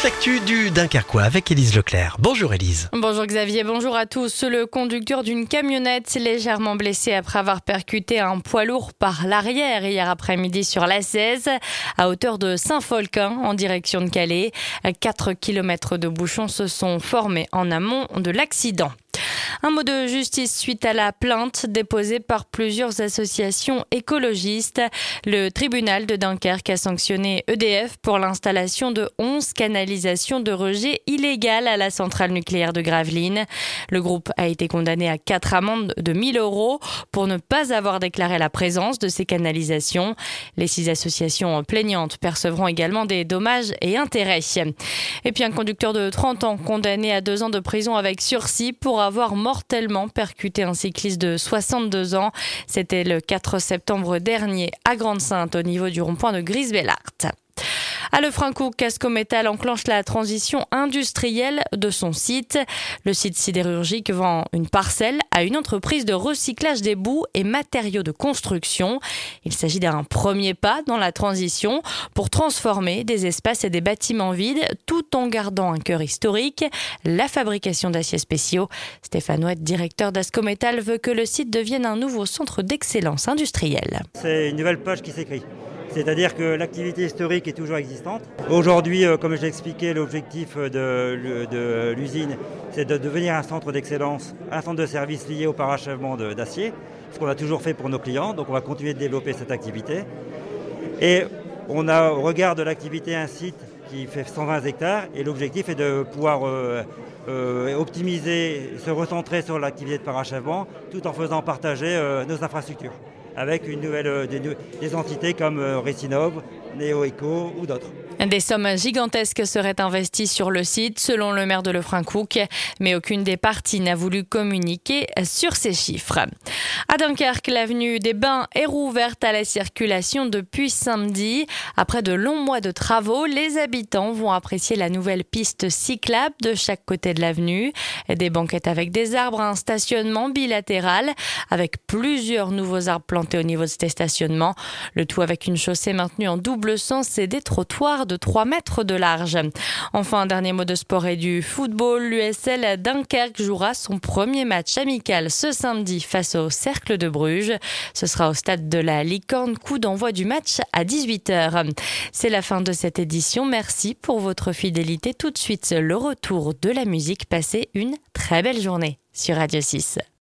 toute l'actu du Dunkerquois avec Élise Leclerc. Bonjour Élise. Bonjour Xavier, bonjour à tous. Le conducteur d'une camionnette légèrement blessé après avoir percuté un poids lourd par l'arrière hier après-midi sur l'A16 à hauteur de Saint-Folquin en direction de Calais. 4 km de bouchons se sont formés en amont de l'accident. Un mot de justice suite à la plainte déposée par plusieurs associations écologistes. Le tribunal de Dunkerque a sanctionné EDF pour l'installation de 11 canalisations de rejet illégales à la centrale nucléaire de Gravelines. Le groupe a été condamné à 4 amendes de 1 000 € pour ne pas avoir déclaré la présence de ces canalisations. Les 6 associations plaignantes percevront également des dommages et intérêts. Et puis un conducteur de 30 ans condamné à 2 ans de prison avec sursis pour avoir mortellement percuté un cycliste de 62 ans. C'était le 4 septembre dernier à Grande-Sainte au niveau du rond-point de Grisbellart. À Lefrancouc, Cascométal enclenche la transition industrielle de son site. Le site sidérurgique vend une parcelle à une entreprise de recyclage des boues et matériaux de construction. Il s'agit d'un premier pas dans la transition pour transformer des espaces et des bâtiments vides tout en gardant un cœur historique, la fabrication d'aciers spéciaux. Stéphane Ouette, directeur d'Ascométal, veut que le site devienne un nouveau centre d'excellence industrielle. C'est une nouvelle page qui s'écrit. C'est-à-dire que l'activité historique est toujours existante. Aujourd'hui, comme je l'ai expliqué, l'objectif de l'usine, c'est de devenir un centre d'excellence, un centre de service lié au parachèvement d'acier, ce qu'on a toujours fait pour nos clients. Donc on va continuer de développer cette activité. Et on a au regard de l'activité un site qui fait 120 hectares et l'objectif est de pouvoir optimiser, se recentrer sur l'activité de parachèvement tout en faisant partager nos infrastructures avec des entités comme Resinov, Neo-Eco ou d'autres. Des sommes gigantesques seraient investies sur le site, selon le maire de Lefrancouc, mais aucune des parties n'a voulu communiquer sur ces chiffres. À Dunkerque, l'avenue des Bains est rouverte à la circulation depuis samedi. Après de longs mois de travaux, les habitants vont apprécier la nouvelle piste cyclable de chaque côté de l'avenue. Des banquettes avec des arbres, un stationnement bilatéral avec plusieurs nouveaux arbres plantés au niveau de ces stationnements. Le tout avec une chaussée maintenue en double sens et des trottoirs de 3 mètres de large. Enfin, un dernier mot de sport et du football. L'USL Dunkerque jouera son premier match amical ce samedi face au Cercle de Bruges. Ce sera au stade de la Licorne, coup d'envoi du match à 18h. C'est la fin de cette édition. Merci pour votre fidélité. Tout de suite, le retour de la musique. Passez une très belle journée sur Radio 6.